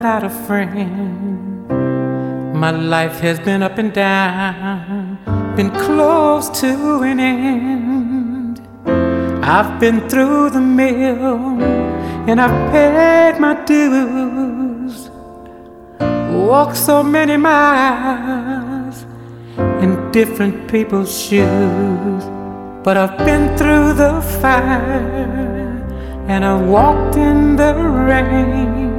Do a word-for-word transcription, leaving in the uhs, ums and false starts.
without a friend. My life has been up and down, been close to an end. I've been through the mill and I've paid my dues. Walked so many miles in different people's shoes. But I've been through the fire and I walked in the rain.